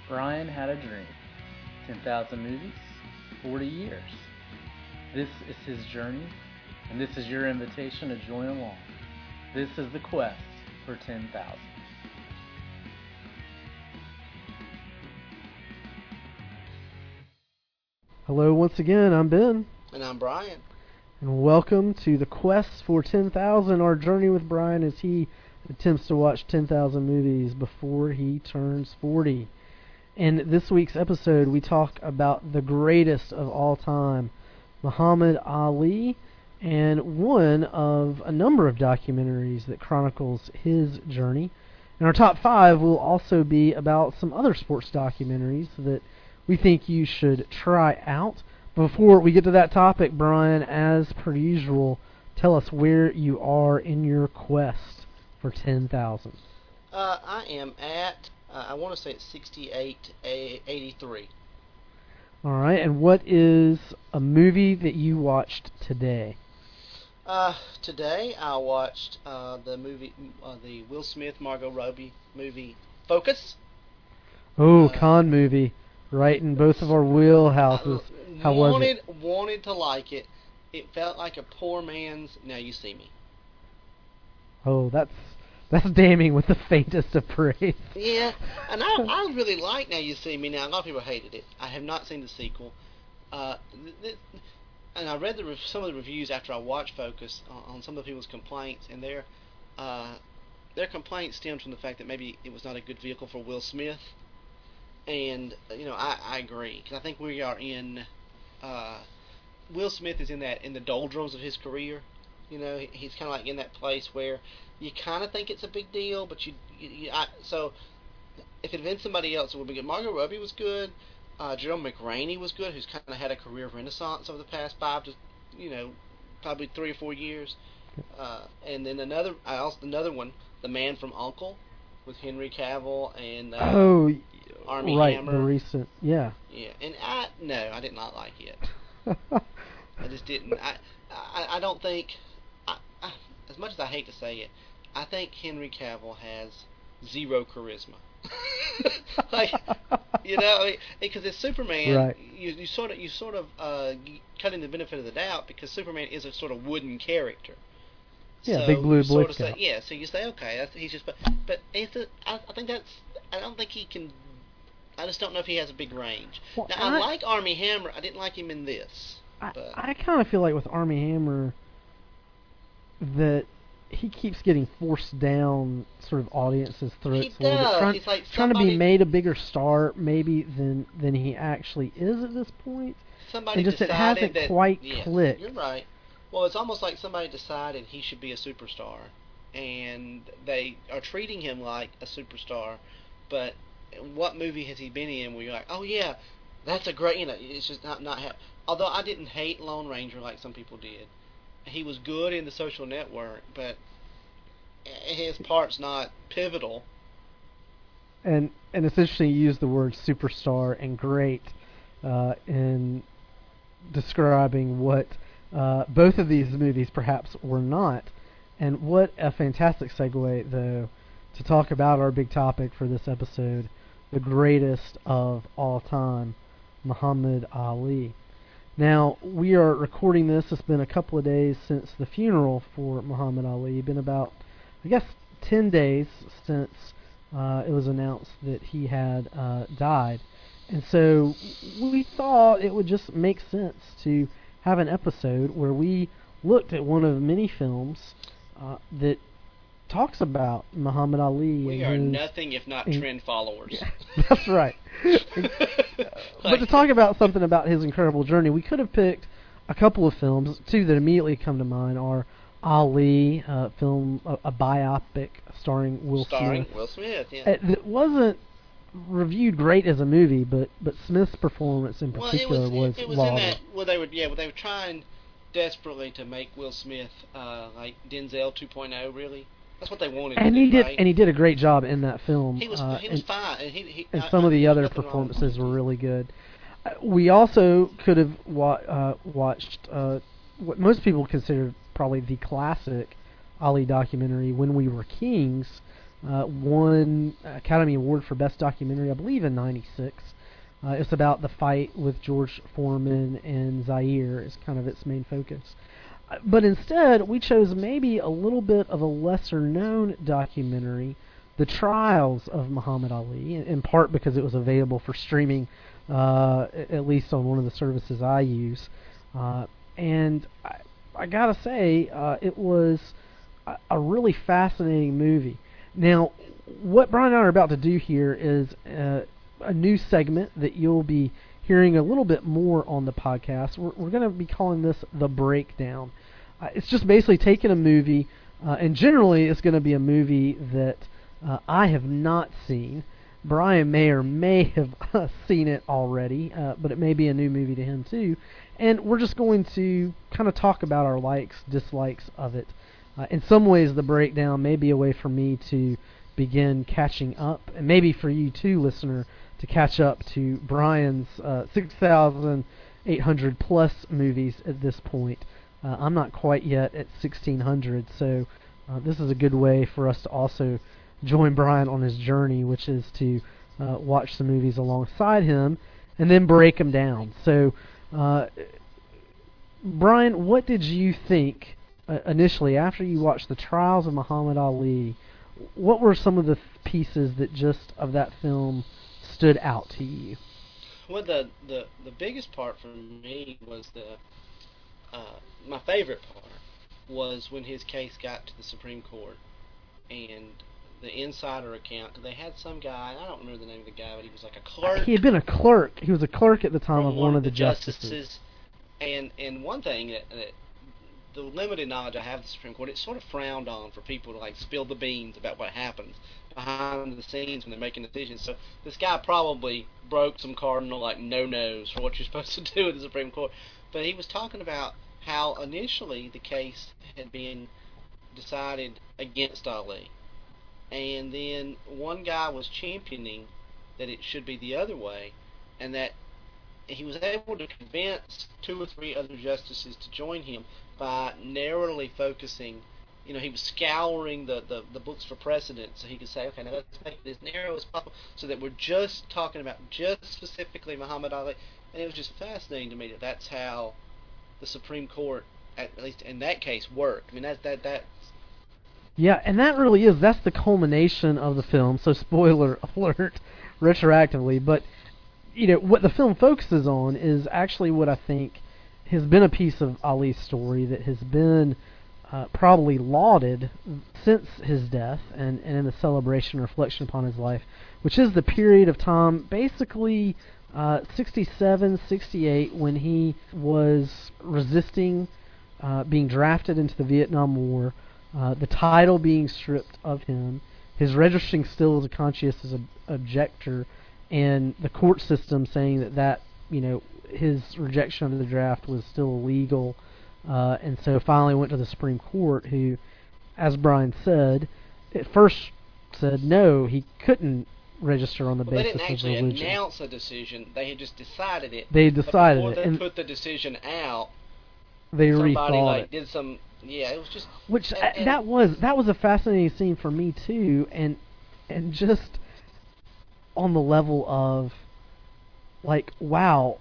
Brian had a dream. 10,000 movies, 40 years. This is his journey, and this is your invitation to join along. This is the quest for 10,000. Hello once again, I'm Ben. And I'm Brian. And welcome to the quest for 10,000, our journey with Brian as he attempts to watch 10,000 movies before he turns 40. In this week's episode, we talk about the greatest of all time, Muhammad Ali, and one of a number of documentaries that chronicles his journey. And our top 5 will also be about some other sports documentaries that we think you should try out. Before we get to that topic, Brian, as per usual, tell us where you are in your quest for 10,000. I am at, I want to say it's 6883. All right, and what is a movie that you watched today? Today I watched the movie, the Will Smith, Margot Robbie movie, Focus. Oh, Con movie. Right in both of our wheelhouses. How was it? Wanted to like it. It felt like a poor man's Now You See Me. Oh, that's damning with the faintest of praise. Yeah, and I really like Now You See Me. Now, a lot of people hated it. I have not seen the sequel. And I read some of the reviews after I watched Focus on some of the people's complaints, and their complaints stemmed from the fact that maybe it was not a good vehicle for Will Smith. And, I agree, because I think we are in, Will Smith is in the doldrums of his career. He's kind of like in that place where you kind of think it's a big deal, but so if it had been somebody else, it would be good. Margot Robbie was good. Jerome McRaney was good, who's kind of had a career renaissance over the past 5 to, probably 3 or 4 years. And then another one, The Man from U.N.C.L.E. with Henry Cavill and Armie Hammer. The recent, yeah. Yeah, and I did not like it. I just didn't. I don't think, as much as I hate to say it, I think Henry Cavill has zero charisma. Because it's Superman. Right. You sort of cut in the benefit of the doubt because Superman is a sort of wooden character. Yeah, so big blue Boy Scout. So you say, okay, he's just, but I think I don't think he can. I just don't know if he has a big range. Well, now, I like Armie Hammer. I didn't like him in this. I kind of feel like with Armie Hammer that he keeps getting forced down sort of audiences' throats. He does. He's like trying to be made a bigger star maybe than he actually is at this point. Somebody it hasn't quite clicked. You're right. Well, it's almost like somebody decided he should be a superstar, and they are treating him like a superstar, but what movie has he been in where you're like, oh yeah, that's a great, it's just not although I didn't hate Lone Ranger like some people did. He was good in The Social Network, but his part's not pivotal. And it's interesting you use the word superstar and great in describing what both of these movies perhaps were not. And what a fantastic segue, though, to talk about our big topic for this episode, the greatest of all time, Muhammad Ali. Now, we are recording this. It's been a couple of days since the funeral for Muhammad Ali. It's been about, 10 days since it was announced that he had died. And so we thought it would just make sense to have an episode where we looked at one of many films that talks about Muhammad Ali. We are nothing if not trend followers. Yeah, that's right. But to talk about something about his incredible journey, we could have picked a couple of films. 2 that immediately come to mind are Ali, film, a biopic starring Will Smith. Will Smith, yeah. It wasn't reviewed great as a movie, but Smith's performance in particular was in that. Well, they were trying desperately to make Will Smith like Denzel 2.0, really. That's what they wanted. And he did, right? and he did a great job in that film. He was fine, and some of the other performances were really good. We also could have watched what most people consider probably the classic Ali documentary, When We Were Kings, won Academy Award for Best Documentary, I believe, in '96. It's about the fight with George Foreman and Zaire is kind of its main focus. But instead, we chose maybe a little bit of a lesser-known documentary, The Trials of Muhammad Ali, in part because it was available for streaming, at least on one of the services I use. And I gotta say, it was a really fascinating movie. Now, what Brian and I are about to do here is a new segment that you'll be hearing a little bit more on the podcast. We're going to be calling this The Breakdown. It's just basically taking a movie, and generally it's going to be a movie that I have not seen. Brian may or may have seen it already, but it may be a new movie to him too. And we're just going to kind of talk about our likes, dislikes of it. In some ways, The Breakdown may be a way for me to begin catching up, and maybe for you too, listener, to catch up to Brian's 6,800 plus movies at this point. I'm not quite yet at 1,600, so this is a good way for us to also join Brian on his journey, which is to watch some movies alongside him and then break them down. So, Brian, what did you think initially after you watched The Trials of Muhammad Ali? What were some of the pieces that just of that film stood out to you? Well, the biggest part for me was my favorite part was when his case got to the Supreme Court and the insider account. They had some guy, I don't remember the name of the guy, but he was like a clerk. He had been a clerk. He was a clerk at the time of one of the justices. And one thing that the limited knowledge I have of the Supreme Court, it's sort of frowned on for people to like spill the beans about what happens behind the scenes when they're making decisions. So this guy probably broke some cardinal like no-nos for what you're supposed to do with the Supreme Court. But he was talking about how initially the case had been decided against Ali. And then one guy was championing that it should be the other way, and that he was able to convince 2 or 3 other justices to join him by narrowly focusing. You know, he was scouring the books for precedent so he could say, okay, now let's make it as narrow as possible so that we're just talking about just specifically Muhammad Ali. And it was just fascinating to me that that's how the Supreme Court, at least in that case, worked. I mean, that's... Yeah, and that really is, that's the culmination of the film, so spoiler alert retroactively, but you know, what the film focuses on is actually what I think has been a piece of Ali's story that has been probably lauded since his death and in the celebration reflection upon his life, which is the period of time, basically 67, 68, when he was resisting being drafted into the Vietnam War, the title being stripped of him, his registering still as a conscientious objector, and the court system saying that you know, his rejection of the draft was still illegal, and so finally went to the Supreme Court, who, as Brian said, at first said no, he couldn't register on the basis of religion. They didn't actually announce a decision; they had just decided it. They decided but before it, they put the decision out, they somebody rethought it. did some. Yeah, it was just that was a fascinating scene for me too, and just on the level of like, wow,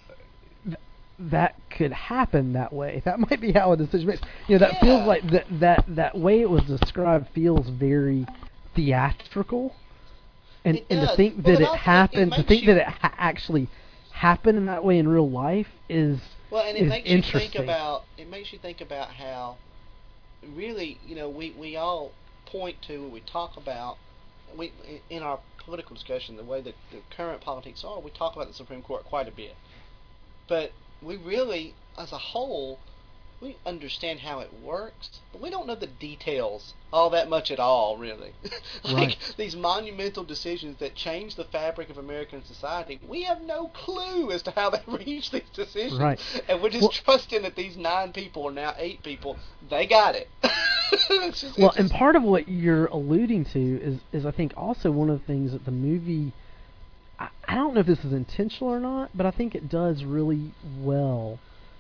that could happen that way. That might be how a decision makes. You know, that feels like that way it was described feels very theatrical, and to think that it happened, to think that it actually happened in that way in real life is. Well, and it makes you think about how really, you know, we all point to, we talk about, in our political discussion, the way that the current politics are, we talk about the Supreme Court quite a bit. But we really, as a whole, we understand how it works, but we don't know the details all that much at all, really. Right. These monumental decisions that change the fabric of American society, we have no clue as to how they reach these decisions. Right. And we're just trusting that these 9 people are now 8 people. They got it. And part of what you're alluding to is I think also one of the things that the movie, I don't know if this is intentional or not, but I think it does really well,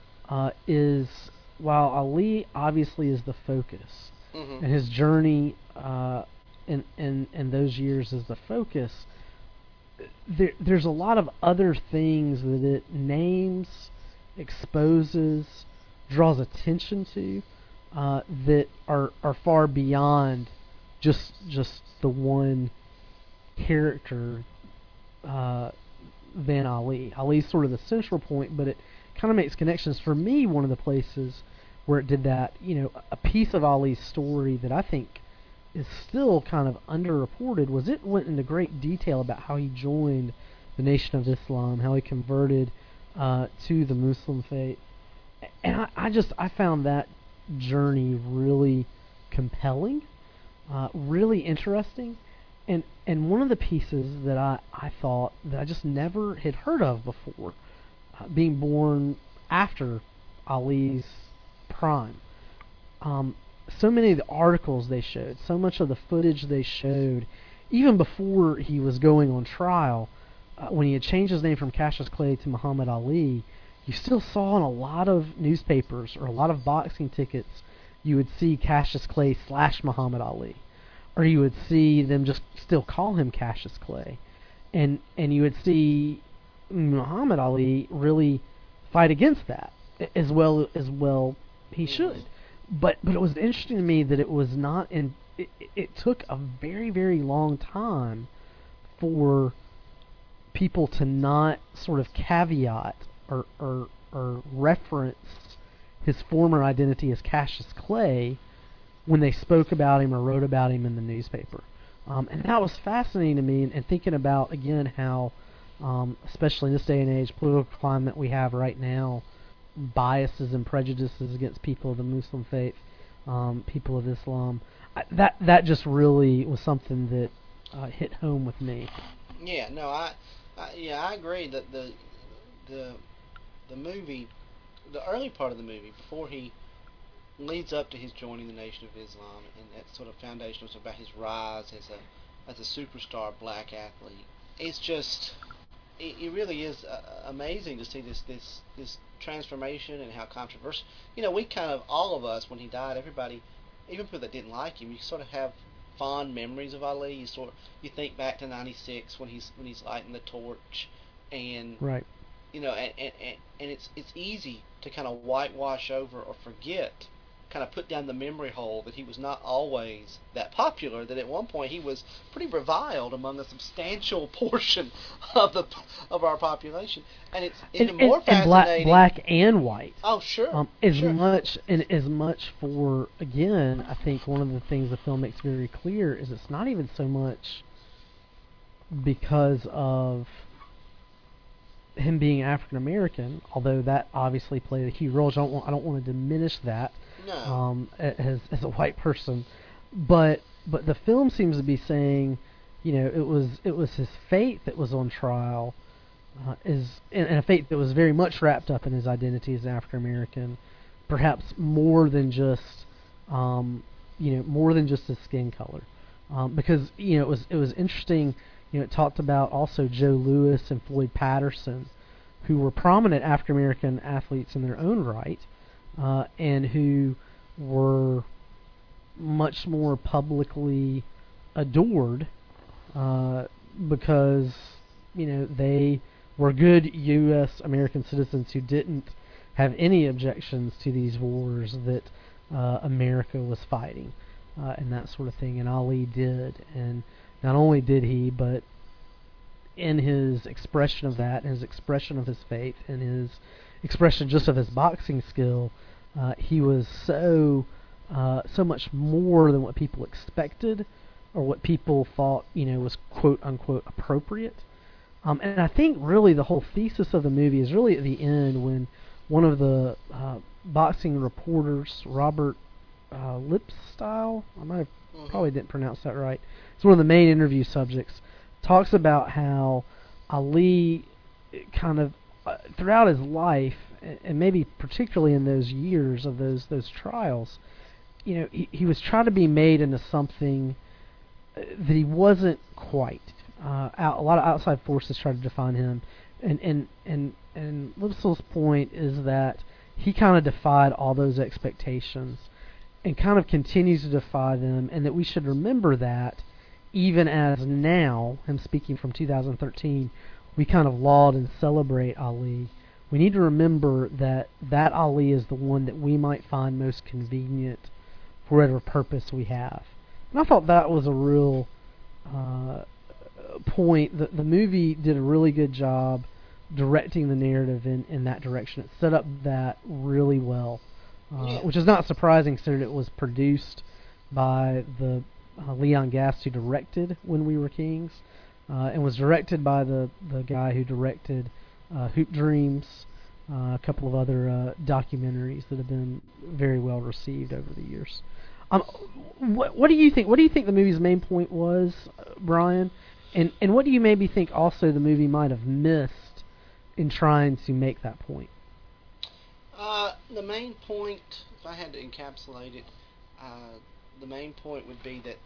is while Ali obviously is the focus, and his journey and those years as the focus, there's a lot of other things that it names, exposes, draws attention to, that are far beyond just the one character, Van Ali. Ali's sort of the central point, but it kind of makes connections. For me, one of the places where it did that, a piece of Ali's story that I think is still kind of underreported was it went into great detail about how he joined the Nation of Islam, how he converted to the Muslim faith, and I found that journey really compelling, really interesting, and one of the pieces that I thought that I just never had heard of before, being born after Ali's prime. So many of the articles they showed, so much of the footage they showed, even before he was going on trial, when he had changed his name from Cassius Clay to Muhammad Ali, you still saw in a lot of newspapers or a lot of boxing tickets, you would see Cassius Clay / Muhammad Ali, or you would see them just still call him Cassius Clay, and you would see Muhammad Ali really fight against that as well he should. But it was interesting to me that it was not in. It took a very, very long time for people to not sort of caveat or reference his former identity as Cassius Clay when they spoke about him or wrote about him in the newspaper. And that was fascinating to me, and thinking about, again, how, especially in this day and age, political climate we have right now, biases and prejudices against people of the Muslim faith, people of Islam. That just really was something that hit home with me. Yeah, no, I agree that the movie, the early part of the movie, before he leads up to his joining the Nation of Islam, and that sort of foundation was about his rise as a superstar black athlete. It's just, it really is amazing to see this transformation and how controversial. We kind of, all of us, when he died, everybody, even people that didn't like him, you sort of have fond memories of Ali. You think back to '96 when he's lighting the torch, and right. And it's easy to kind of whitewash over or forget, kind of put down the memory hole that he was not always that popular, that at one point he was pretty reviled among a substantial portion of our population. And it's even more fascinating. And black and white. Oh, sure. As much for, again, I think one of the things the film makes very clear is it's not even so much because of him being African American, although that obviously played a huge role. I don't want to diminish that. No. As a white person, but the film seems to be saying, it was his faith that was on trial, and a faith that was very much wrapped up in his identity as African American, perhaps more than just his skin color, because it was interesting. It talked about also Joe Louis and Floyd Patterson, who were prominent African American athletes in their own right. And who were much more publicly adored because they were good U.S. American citizens who didn't have any objections to these wars that America was fighting, and that sort of thing. And Ali did, and not only did he, but in his expression of that, his expression of his faith, and his expression just of his boxing skill, he was so much more than what people expected or what people thought was quote unquote appropriate. And I think really the whole thesis of the movie is really at the end when one of the boxing reporters, Robert Lipstyle, I might have probably didn't pronounce that right. It's one of the main interview subjects. Talks about how Ali kind of throughout his life, and maybe particularly in those years of those trials, he was trying to be made into something that he wasn't quite. A lot of outside forces tried to define him, and Lipsell's point is that he kind of defied all those expectations, and kind of continues to defy them, and that we should remember that even as now, him speaking from 2013, we kind of laud and celebrate Ali, we need to remember that that Ali is the one that we might find most convenient for whatever purpose we have. And I thought that was a real point. The movie did a really good job directing the narrative in that direction. It set up that really well, which is not surprising considering it was produced by the Leon Gass who directed When We Were Kings, and was directed by the guy who directed Hoop Dreams, a couple of other documentaries that have been very well received over the years. What do you think? What do you think the movie's main point was, Brian? And what do you maybe think also the movie might have missed in trying to make that point? The main point, if I had to encapsulate it, the main point would be that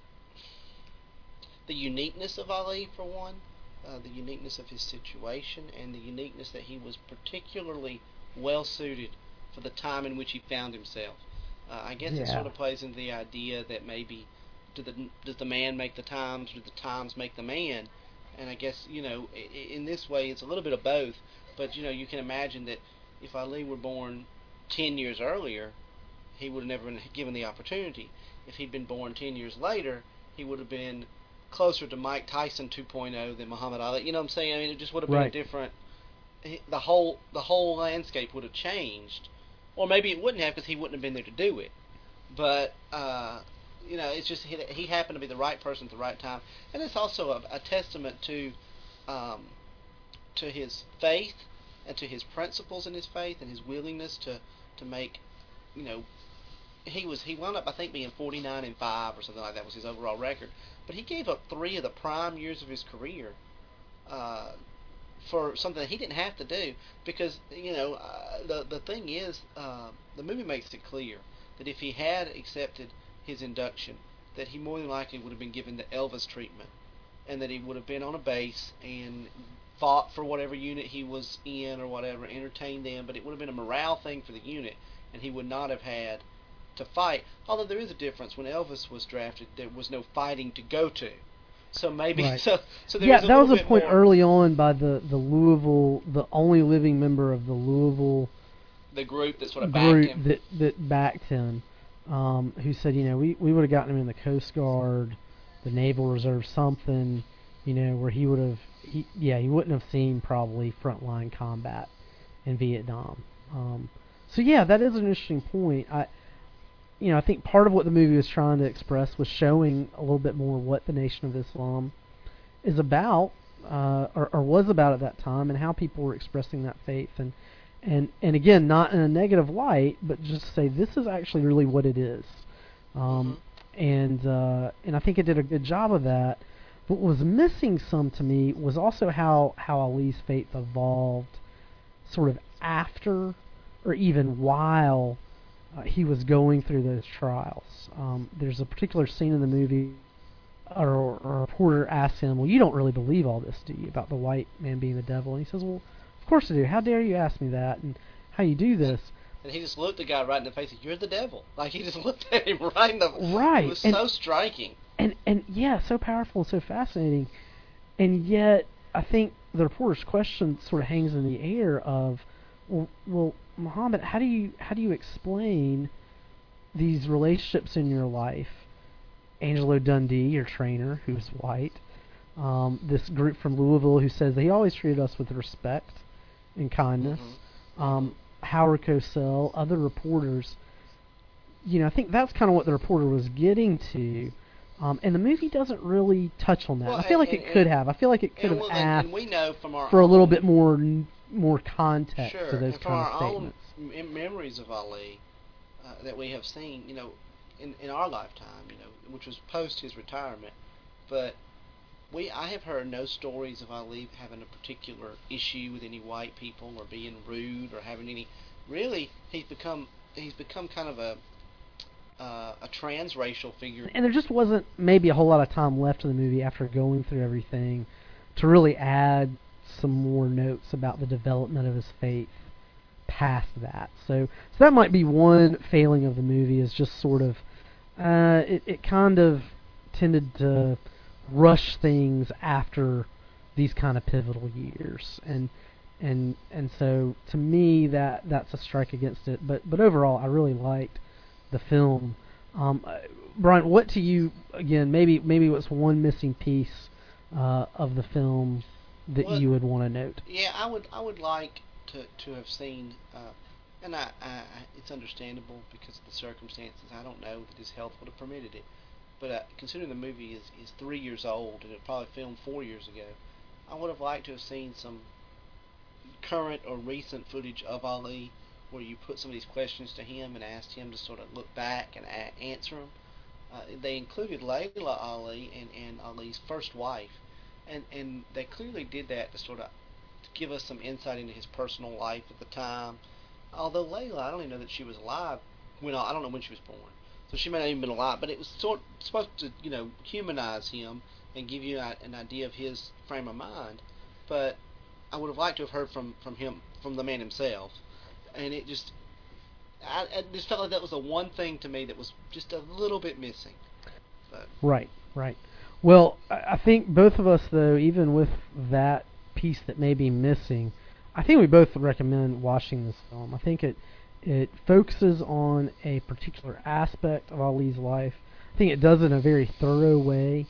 the uniqueness of Ali, for one, the uniqueness of his situation, and the uniqueness that he was particularly well suited for the time in which he found himself. I guess it sort of plays into the idea that maybe does the man make the times, or do the times make the man? And I guess, in this way it's a little bit of both, but you can imagine that if Ali were born 10 years earlier, he would have never been given the opportunity. If he'd been born 10 years later, he would have been closer to Mike Tyson 2.0 than Muhammad Ali. You know what I'm saying? I mean, it just would have been a different. The whole landscape would have changed, or maybe it wouldn't have because he wouldn't have been there to do it. But it's just he happened to be the right person at the right time, and it's also a testament to his faith and to his principles in his faith and his willingness to make. He wound up, I think, being 49-5 or something like that was his overall record. But he gave up 3 of the prime years of his career for something that he didn't have to do. Because the thing is, the movie makes it clear that if he had accepted his induction, that he more than likely would have been given the Elvis treatment, and that he would have been on a base and fought for whatever unit he was in or whatever, entertained them. But it would have been a morale thing for the unit, and he would not have had to fight. Although there is a difference. When Elvis was drafted, there was no fighting to go to. So maybe so there was a that was bit a point more early on by the Louisville, the only living member of the Louisville, the group that sort of backed him. that backed him, who said, we would have gotten him in the Coast Guard, the Naval Reserve, something, where he would have he wouldn't have seen probably frontline combat in Vietnam. So that is an interesting point. I think part of what the movie was trying to express was showing a little bit more what the Nation of Islam is about, or was about at that time, and how people were expressing that faith, and again, not in a negative light, but just to say this is actually really what it is, and I think it did a good job of that. What was missing some to me was also how Ali's faith evolved, sort of after or even while he was going through those trials. There's a particular scene in the movie, or a reporter asks him, well, you don't really believe all this, do you, about the white man being the devil? And he says, well, of course I do. How dare you ask me that, and how you do this? And he just looked the guy right in the face and said, you're the devil. Like, he just looked at him right in the... Right. It was so striking. And so powerful and so fascinating. And yet, I think the reporter's question sort of hangs in the air of, well, Muhammad, how do you explain these relationships in your life? Angelo Dundee, your trainer, who's white, this group from Louisville who says he always treated us with respect and kindness, Howard Cosell, other reporters. I think that's kind of what the reporter was getting to, and the movie doesn't really touch on that. Well, I feel like it could have. I feel like it could have asked and we know from our for a little bit more context to those and kind of statements. Own memories of Ali that we have seen, in our lifetime, which was post his retirement. But I have heard no stories of Ali having a particular issue with any white people or being rude or having any. Really, he's become kind of a transracial figure. And there just wasn't maybe a whole lot of time left in the movie after going through everything to really add some more notes about the development of his faith past that. So that might be one failing of the movie, is just sort of it kind of tended to rush things after these kind of pivotal years, and so to me that's a strike against it. But overall, I really liked the film. Brian, what to you again? Maybe what's one missing piece of the film that you would want to note? Yeah, I would like to have seen, and it's understandable because of the circumstances. I don't know that his health would have permitted it, but considering the movie is 3 years old and it probably filmed 4 years ago, I would have liked to have seen some current or recent footage of Ali where you put some of these questions to him and asked him to sort of look back and answer them. They included Layla Ali and Ali's first wife, and they clearly did that to sort of give us some insight into his personal life at the time. Although Layla, I don't even know that she was alive I don't know when she was born, so she may not even been alive. But it was supposed to humanize him and give you an idea of his frame of mind. But I would have liked to have heard from him, from the man himself, and it just. I just felt like that was the one thing to me that was just a little bit missing. But. Right. Well, I think both of us, though, even with that piece that may be missing, I think we both recommend watching this film. I think it focuses on a particular aspect of Ali's life. I think it does it in a very thorough way,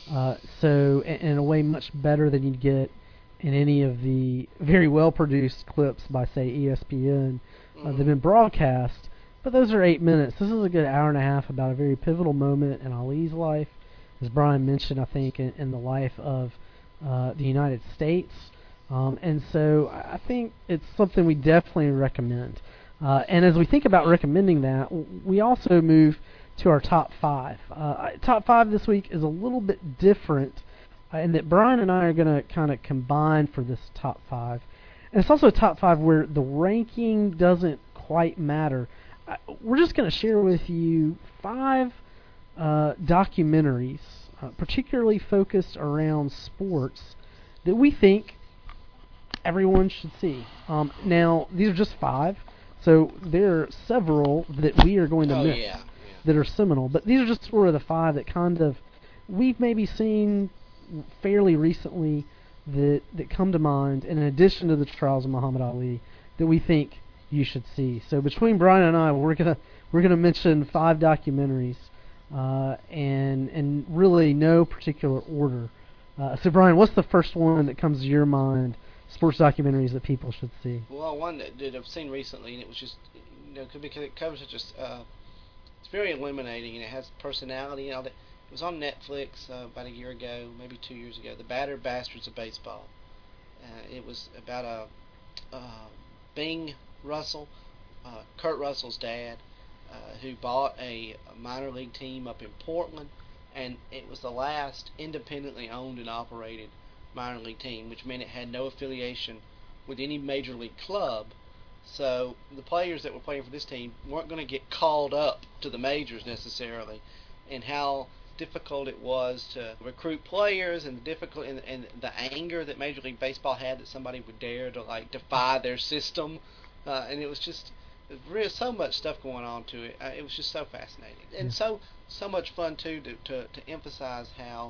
so in a way much better than you'd get in any of the very well-produced clips by, say, ESPN. They've been broadcast, but those are 8 minutes. This is a good hour and a half about a very pivotal moment in Ali's life, as Brian mentioned, I think, in the life of the United States. And so I think it's something we definitely recommend. And as we think about recommending that, we also move to our top five. Top five this week is a little bit different in that Brian and I are going to kind of combine for this top five. And it's also a top five where the ranking doesn't quite matter. We're just going to share with you 5 documentaries, particularly focused around sports, that we think everyone should see. Now, these are just 5, so there are several that we are going to miss that are seminal. But these are just sort of the 5 that kind of we've maybe seen fairly recently that come to mind, in addition to the Trials of Muhammad Ali, that we think you should see. So between Brian and I, we're gonna mention 5 documentaries, and really no particular order. So Brian, what's the first one that comes to your mind? Sports documentaries that people should see. Well, one that I've seen recently, and it was just because it covers such it's very illuminating, and it has personality and all that. It was on Netflix about a year ago, maybe 2 years ago. The Battered Bastards of Baseball. It was about Bing Russell, Kurt Russell's dad, who bought a minor league team up in Portland, and it was the last independently owned and operated minor league team, which meant it had no affiliation with any major league club. So the players that were playing for this team weren't going to get called up to the majors necessarily, and how difficult it was to recruit players, and and the anger that Major League Baseball had that somebody would dare to defy their system, and it was just so much stuff going on to it. It was just so fascinating, and so much fun too to emphasize how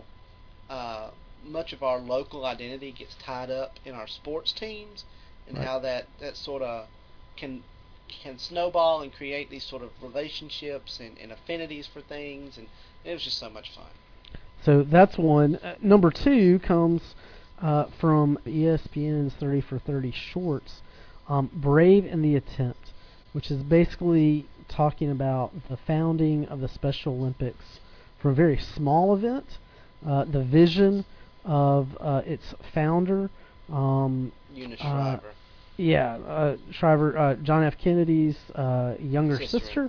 much of our local identity gets tied up in our sports teams, and how that sort of can snowball and create these sort of relationships and affinities for things, and it was just so much fun. So that's one. Number 2 comes from ESPN's 30 for 30 Shorts, Brave in the Attempt, which is basically talking about the founding of the Special Olympics from a very small event, the vision of its founder, Eunice Shriver. Shriver, John F. Kennedy's younger sister.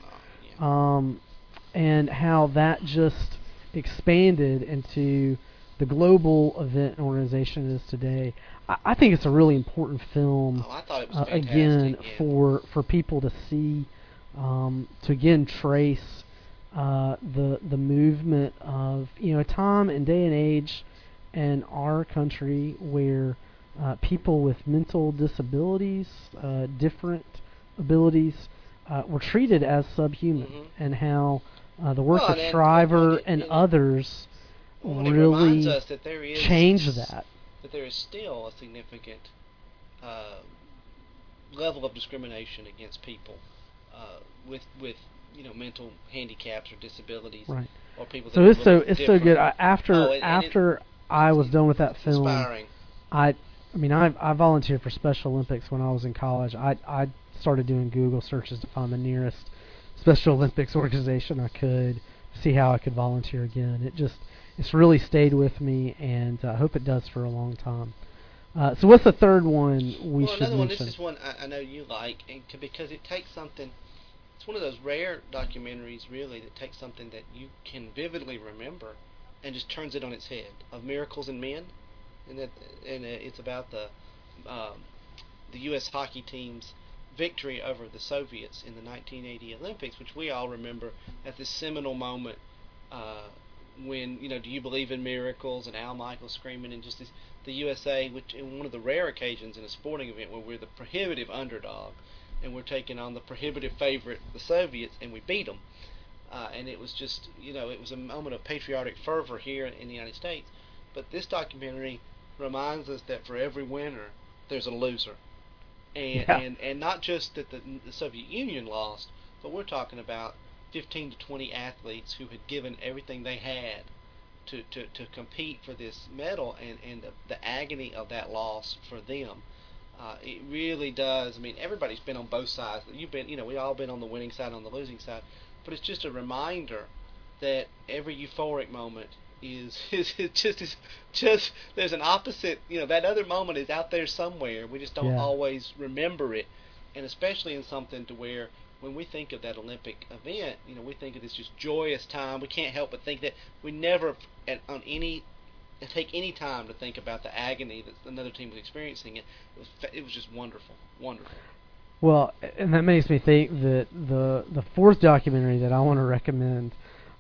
And how that just expanded into the global event and organization it is today. I think it's a really important film. I thought it was again, for people to see, to again trace the movement of a time and day and age in our country where people with mental disabilities, different abilities, were treated as subhuman, and how the work of Shriver and others Well, it reminds really us that there is changed that. That there is still a significant level of discrimination against people with mental handicaps or disabilities, Right. or people. So that it's are a so little it's so different. good. After I was it's- done with that it's film, inspiring. I mean, I volunteered for Special Olympics when I was in college. I started doing Google searches to find the nearest Special Olympics organization I could, see how I could volunteer again. It's really stayed with me, and I hope it does for a long time. So what's the third one we Well, should another one. This mention? is one I know you like, because it takes something. It's one of those rare documentaries, really, that takes something that you can vividly remember and just turns it on its head. Of Miracles in Men, and it's about the U.S. hockey team's victory over the Soviets in the 1980 Olympics, which we all remember as this seminal moment when, do you believe in miracles, and Al Michaels screaming, and just the USA, which in one of the rare occasions in a sporting event where we're the prohibitive underdog and we're taking on the prohibitive favorite, the Soviets, and we beat them. And it was just, it was a moment of patriotic fervor here in the United States. But this documentary reminds us that for every winner, there's a loser. And not just that the Soviet Union lost, but we're talking about 15 to 20 athletes who had given everything they had to compete for this medal, and the agony of that loss for them. It really does. I mean, everybody's been on both sides. You've been, we all been on the winning side, on the losing side. But it's just a reminder that every euphoric moment is just there's an opposite. That other moment is out there somewhere. We just don't always remember it, and especially in something to where when we think of that Olympic event, we think of this just joyous time. We can't help but think that we never take any time to think about the agony that another team was experiencing. It was just wonderful. Well, and that makes me think that the fourth documentary that I want to recommend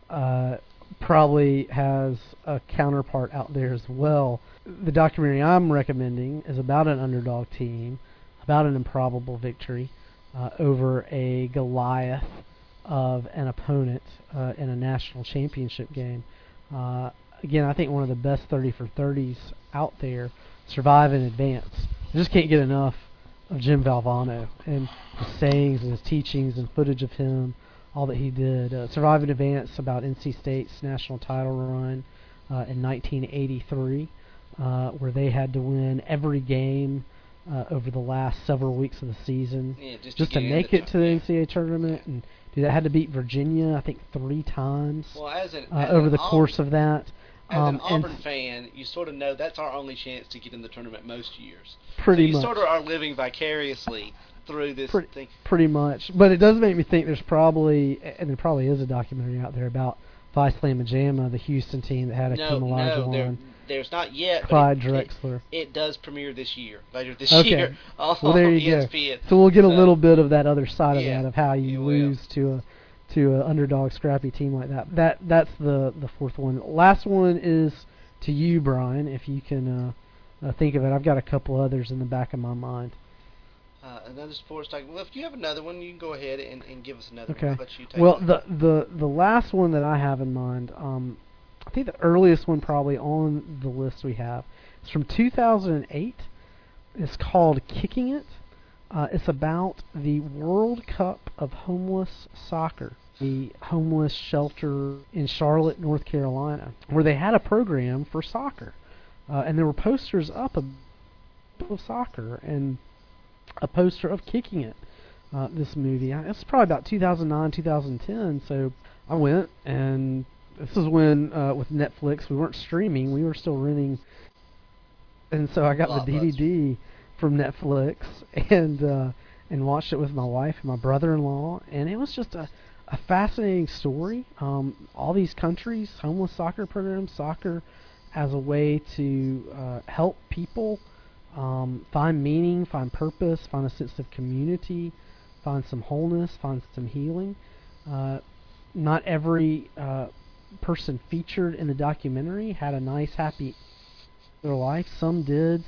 probably has a counterpart out there as well. The documentary I'm recommending is about an underdog team, about an improbable victory over a Goliath of an opponent in a national championship game. Again, I think one of the best 30 for 30s out there, Survive and Advance. I just can't get enough of Jim Valvano and his sayings and his teachings and footage of him, all that he did. Survive and Advance, about NC State's national title run in 1983, where they had to win every game over the last several weeks of the season just to make it to the NCAA tournament. And they had to beat Virginia, I think, 3 times over the course of that. As an Auburn fan, you sort of know that's our only chance to get in the tournament most years. Pretty much. You sort of are living vicariously through this thing. Pretty much. But it does make me think there probably is a documentary out there about Phi Slama Jama, the Houston team that had Akeem Olajuwon. There's not yet. Clyde Drexler. It does premiere this year, later this okay. year. Well, there you ESPN. go. So we'll get a little bit of that other side of that, of how you lose will. to an underdog, scrappy team like that. That's the fourth one. Last one is to you, Brian, if you can think of it. I've got a couple others in the back of my mind. Another sports documentary. Well, if you have another one, you can go ahead and give us another one. I'll let you take well, it. the last one that I have in mind, I think the earliest one probably on the list we have, is from 2008. It's called Kicking It. It's about the World Cup of Homeless Soccer, the homeless shelter in Charlotte, North Carolina, where they had a program for soccer. And there were posters up of soccer and a poster of Kicking It, this movie. It's probably about 2009, 2010, so I went, and this is when, with Netflix, we weren't streaming, we were still renting, and so I got the DVD from Netflix and watched it with my wife and my brother-in-law, and it was just a fascinating story. All these countries, homeless soccer programs, soccer as a way to help people find meaning, find purpose, find a sense of community, find some wholeness, find some healing. Not every person featured in the documentary had a nice, happy life. Some did.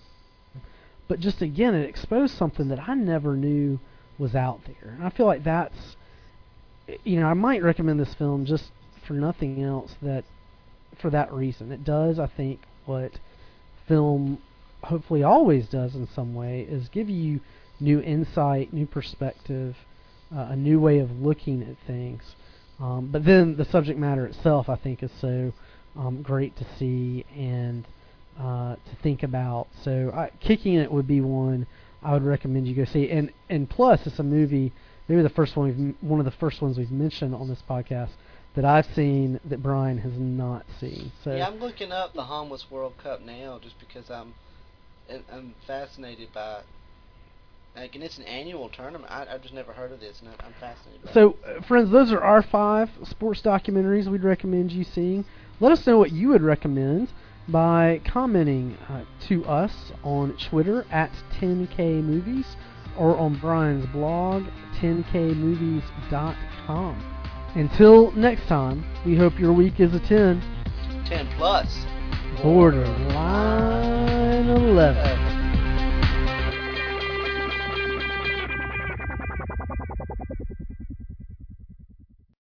But just again, it exposed something that I never knew was out there. And I feel like that's, I might recommend this film just for nothing else, that for that reason. It does, I think, what film hopefully always does in some way, is give you new insight, new perspective, a new way of looking at things. But then the subject matter itself, I think, is so great to see and to think about. So Kicking It would be one I would recommend you go see. And plus, it's a movie, maybe one of the first ones we've mentioned on this podcast that I've seen that Brian has not seen. So yeah, I'm looking up the Homeless World Cup now just because I'm fascinated by. Like, and it's an annual tournament. I've just never heard of this, and I'm fascinated by it. So, friends, those are our 5 sports documentaries we'd recommend you seeing. Let us know what you would recommend by commenting to us on Twitter at 10kmovies or on Brian's blog, 10kmovies.com. Until next time, we hope your week is a 10. 10 plus. Borderline 11.